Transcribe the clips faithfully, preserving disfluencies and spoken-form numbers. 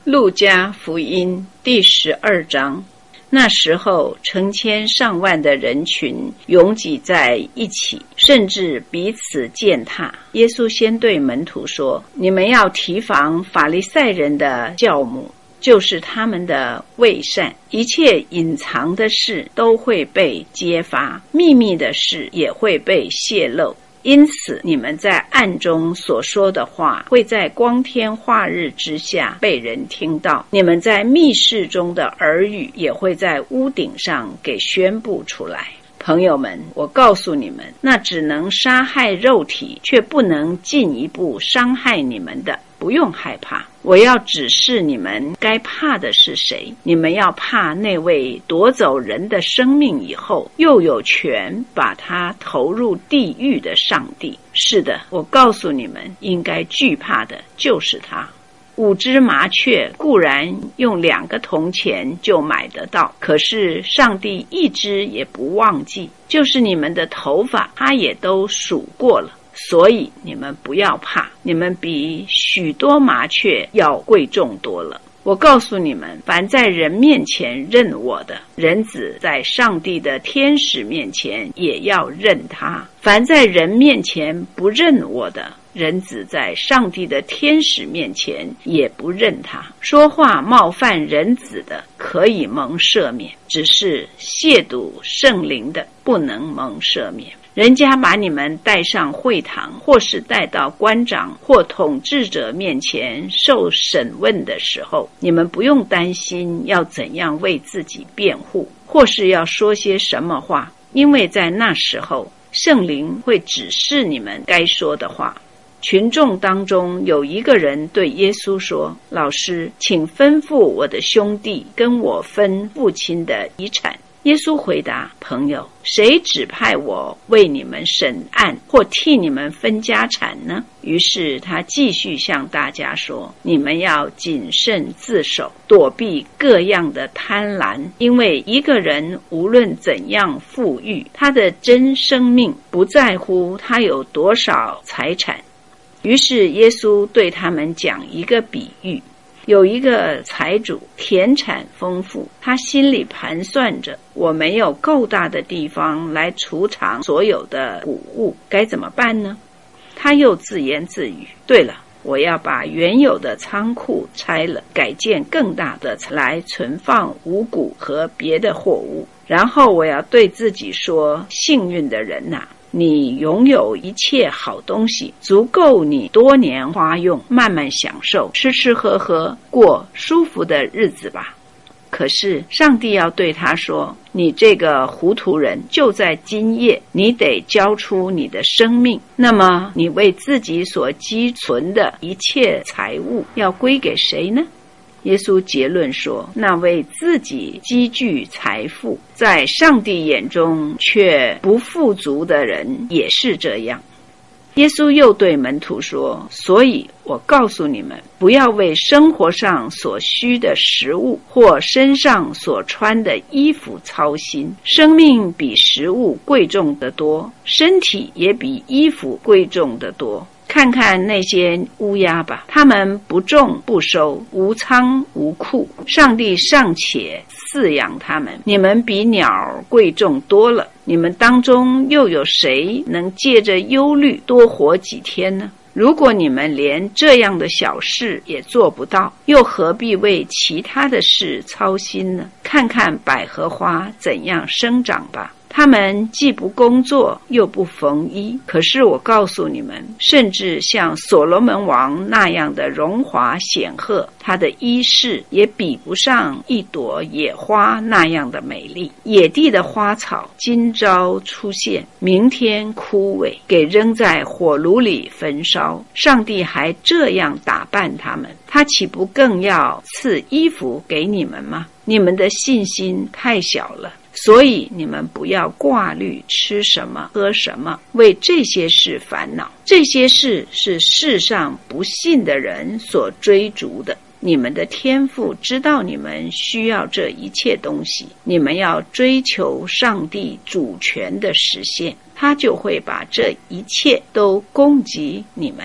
路加福音第十二章。那时候，成千上万的人群拥挤在一起，甚至彼此践踏。耶稣先对门徒说：你们要提防法利赛人的酵母，就是他们的伪善。一切隐藏的事都会被揭发，秘密的事也会被泄露。因此，你们在暗中所说的话，会在光天化日之下被人听到；你们在密室中的耳语，也会在屋顶上给宣布出来。朋友们，我告诉你们，那只能杀害肉体，却不能进一步伤害你们的，不用害怕。我要指示你们该怕的是谁。你们要怕那位夺走人的生命以后，又有权把他投入地狱的上帝。是的，我告诉你们，应该惧怕的就是他。五只麻雀固然用两个铜钱就买得到，可是上帝一只也不忘记，就是你们的头发他也都数过了。所以你们不要怕，你们比许多麻雀要贵重多了。我告诉你们，凡在人面前认我的，人子在上帝的天使面前也要认他；凡在人面前不认我的，人子在上帝的天使面前也不认他。说话冒犯人子的可以蒙赦免，只是亵渎圣灵的不能蒙赦免。人家把你们带上会堂，或是带到官长或统治者面前受审问的时候，你们不用担心要怎样为自己辩护，或是要说些什么话，因为在那时候圣灵会指示你们该说的话。群众当中有一个人对耶稣说：老师，请吩咐我的兄弟跟我分父亲的遗产。耶稣回答：朋友，谁指派我为你们审案或替你们分家产呢？于是他继续向大家说：你们要谨慎自守，躲避各样的贪婪，因为一个人无论怎样富裕，他的真生命不在乎他有多少财产。于是耶稣对他们讲一个比喻。有一个财主，田产丰富，他心里盘算着，我没有够大的地方来储藏所有的谷物，该怎么办呢？他又自言自语：对了，我要把原有的仓库拆了，改建更大的来存放五谷和别的货物。然后我要对自己说：幸运的人啊，你拥有一切好东西，足够你多年花用，慢慢享受，吃吃喝喝，过舒服的日子吧。可是上帝要对他说：你这个糊涂人，就在今夜，你得交出你的生命。那么你为自己所积存的一切财物要归给谁呢？耶稣结论说：那为自己积聚财富，在上帝眼中却不富足的人也是这样。耶稣又对门徒说：所以我告诉你们，不要为生活上所需的食物或身上所穿的衣服操心。生命比食物贵重得多，身体也比衣服贵重得多。看看那些乌鸦吧，它们不种不收，无仓无库，上帝尚且饲养它们，你们比鸟贵重多了。你们当中又有谁能借着忧虑多活几天呢？如果你们连这样的小事也做不到，又何必为其他的事操心呢？看看百合花怎样生长吧，他们既不工作又不缝衣，可是我告诉你们，甚至像所罗门王那样的荣华显赫，他的衣饰也比不上一朵野花那样的美丽。野地的花草今朝出现，明天枯萎，给扔在火炉里焚烧，上帝还这样打扮他们，他岂不更要赐衣服给你们吗？你们的信心太小了。所以你们不要挂虑吃什么喝什么，为这些事烦恼。这些事是世上不信的人所追逐的，你们的天父知道你们需要这一切东西，你们要追求上帝主权的实现，他就会把这一切都供给你们。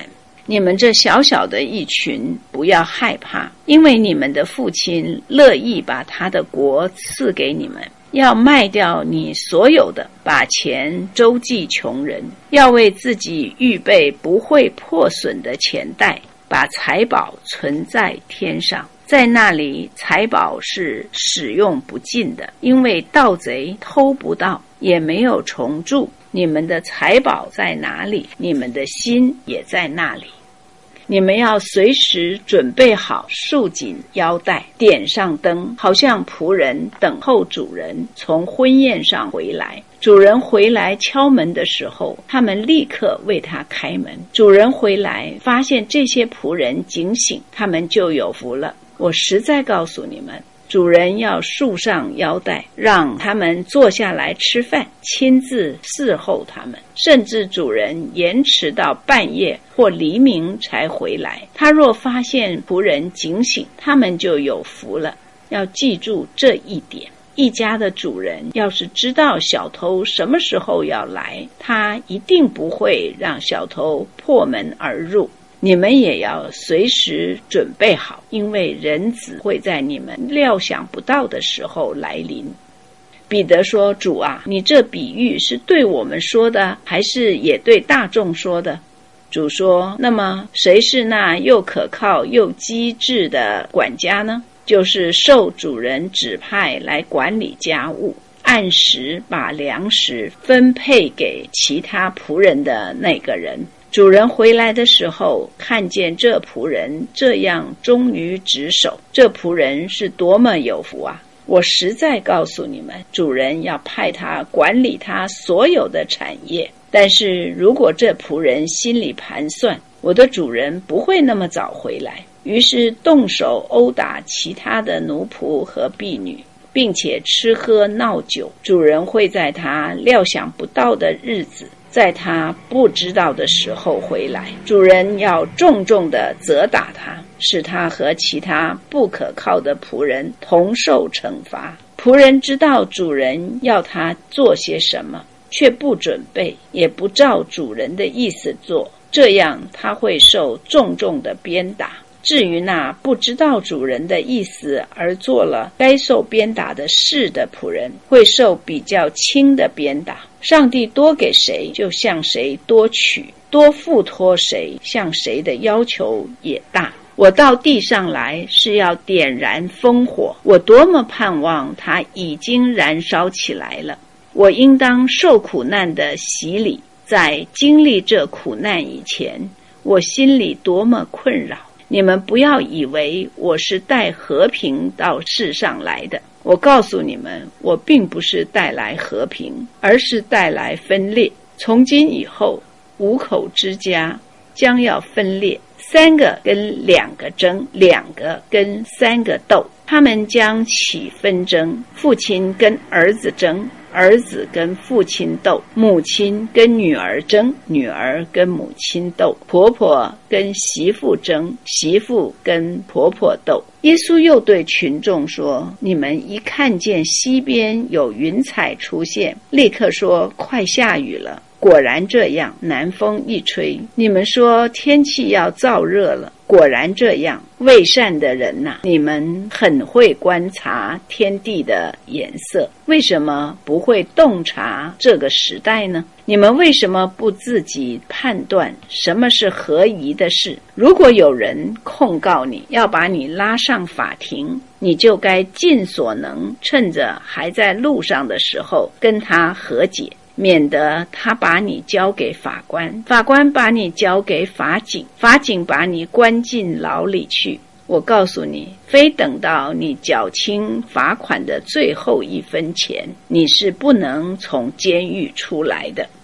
你们这小小的一群，不要害怕，因为你们的父亲乐意把他的国赐给你们。要卖掉你所有的，把钱周济穷人，要为自己预备不会破损的钱袋，把财宝存在天上。在那里，财宝是使用不尽的，因为盗贼偷不到，也没有虫蛀。你们的财宝在哪里，你们的心也在那里。你们要随时准备好束紧腰带，点上灯，好像仆人等候主人从婚宴上回来。主人回来敲门的时候，他们立刻为他开门。主人回来发现这些仆人警醒，他们就有福了。我实在告诉你们，主人要束上腰带，让他们坐下来吃饭，亲自伺候他们，甚至主人延迟到半夜或黎明才回来。他若发现仆人警醒，他们就有福了。要记住这一点。一家的主人要是知道小偷什么时候要来，他一定不会让小偷破门而入。你们也要随时准备好，因为人子会在你们料想不到的时候来临。彼得说，主啊，你这比喻是对我们说的，还是也对大众说的？主说，那么谁是那又可靠又机智的管家呢？就是受主人指派来管理家务，按时把粮食分配给其他仆人的那个人。主人回来的时候，看见这仆人这样忠于职守，这仆人是多么有福啊！我实在告诉你们，主人要派他管理他所有的产业。但是如果这仆人心里盘算，我的主人不会那么早回来，于是动手殴打其他的奴仆和婢女，并且吃喝闹酒，主人会在他料想不到的日子，在他不知道的时候回来。主人要重重地责打他，使他和其他不可靠的仆人同受惩罚。仆人知道主人要他做些什么，却不准备，也不照主人的意思做，这样他会受重重的鞭打。至于那不知道主人的意思而做了该受鞭打的事的仆人，会受比较轻的鞭打。上帝多给谁，就向谁多取；多付托谁，向谁的要求也大。我到地上来是要点燃烽火，我多么盼望它已经燃烧起来了。我应当受苦难的洗礼，在经历这苦难以前，我心里多么困扰。你们不要以为我是带和平到世上来的，我告诉你们，我并不是带来和平，而是带来分裂。从今以后，五口之家将要分裂，三个跟两个争，两个跟三个斗，他们将起纷争，父亲跟儿子争，儿子跟父亲斗，母亲跟女儿争，女儿跟母亲斗，婆婆跟媳妇争，媳妇跟婆婆斗。耶稣又对群众说，你们一看见西边有云彩出现，立刻说快下雨了。果然这样，南风一吹，你们说天气要燥热了，果然这样。未善的人啊，你们很会观察天地的颜色，为什么不会洞察这个时代呢？你们为什么不自己判断什么是合宜的事？如果有人控告你，要把你拉上法庭，你就该尽所能，趁着还在路上的时候跟他和解，免得他把你交给法官，法官把你交给法警，法警把你关进牢里去。我告诉你，非等到你缴清罚款的最后一分钱，你是不能从监狱出来的。